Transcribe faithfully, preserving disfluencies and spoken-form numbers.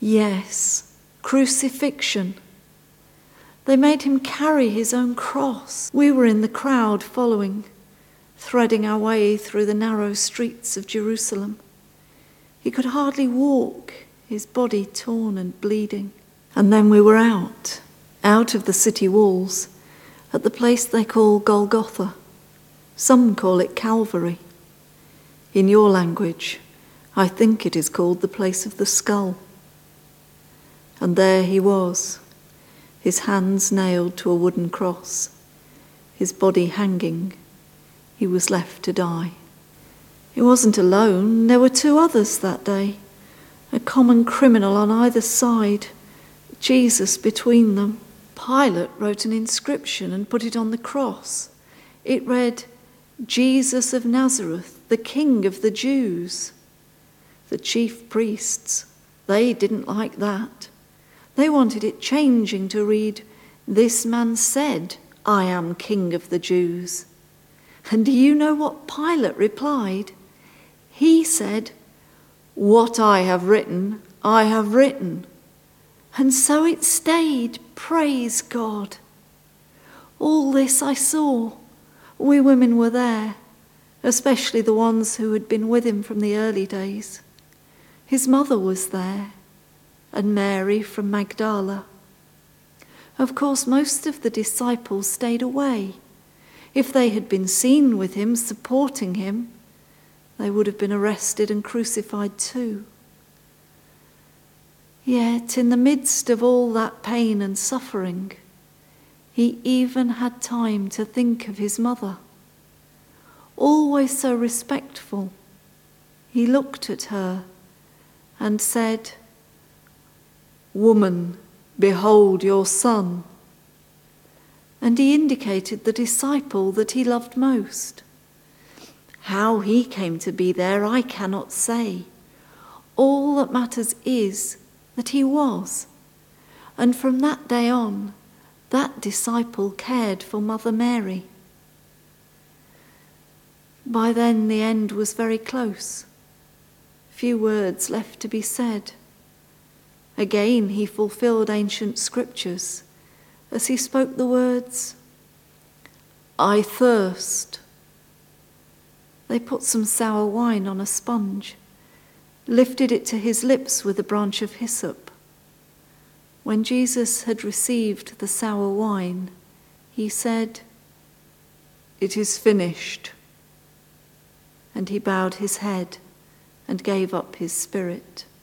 Yes, crucifixion. They made him carry his own cross. We were in the crowd following, threading our way through the narrow streets of Jerusalem. He could hardly walk, his body torn and bleeding. And then we were out, out of the city walls, at the place they call Golgotha. Some call it Calvary. In your language, I think it is called the place of the skull. And there he was, his hands nailed to a wooden cross, his body hanging. He was left to die. He wasn't alone. There were two others that day, a common criminal on either side, Jesus between them. Pilate wrote an inscription and put it on the cross. It read, "Jesus of Nazareth, the King of the Jews." The chief priests, they didn't like that. They wanted it changing to read, "This man said, I am King of the Jews." And do you know what Pilate replied? He said, "What I have written, I have written." And so it stayed, praise God. All this I saw. We women were there, especially the ones who had been with him from the early days. His mother was there, and Mary from Magdala. Of course, most of the disciples stayed away. If they had been seen with him, supporting him, they would have been arrested and crucified too. Yet, in the midst of all that pain and suffering, he even had time to think of his mother. Always so respectful, he looked at her and said, "Woman, behold your son." And he indicated the disciple that he loved most. How he came to be there, I cannot say. All that matters is that he was. And from that day on, that disciple cared for Mother Mary. By then the end was very close. Few words left to be said. Again he fulfilled ancient scriptures as he spoke the words, "I thirst." They put some sour wine on a sponge, lifted it to his lips with a branch of hyssop. When Jesus had received the sour wine, he said, "It is finished." And he bowed his head and gave up his spirit.